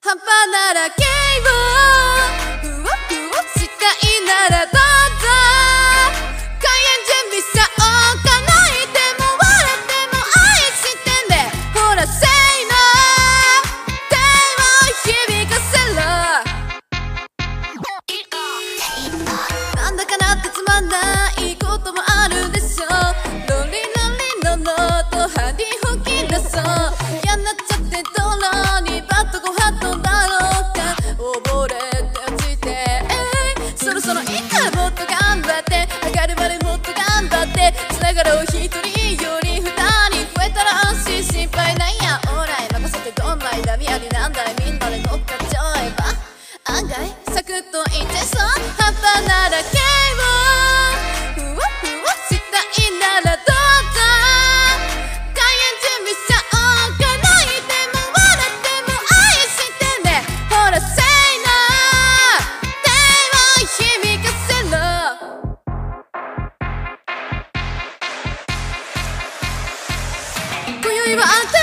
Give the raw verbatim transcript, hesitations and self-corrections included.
半端ならけをふわふわしたいならどうぞ。開演準備さおうか。泣いても笑っても愛してね。ほらせいの手を響かせろ。なんだかなってつまんないこともあるでしょ。ロリロリのロとハリ吹き出そう。嫌なっちゃって道路にバッとご法度だろうか。溺れて落ちて、えー、そろそろいいからもっと頑張って。上がるまでもっと頑張って。つながろう一人より二人増えたら安心心配ないや。オーライ任せてどんまいダミアになんだいみんなで乗っかっちゃえば案外サクッといってそう。半端ならけをふわふわしたいならどうぞ。開演準備しちゃおうか。泣いても笑っても愛してね。ほらせいの手を響かせろ。今宵はあんた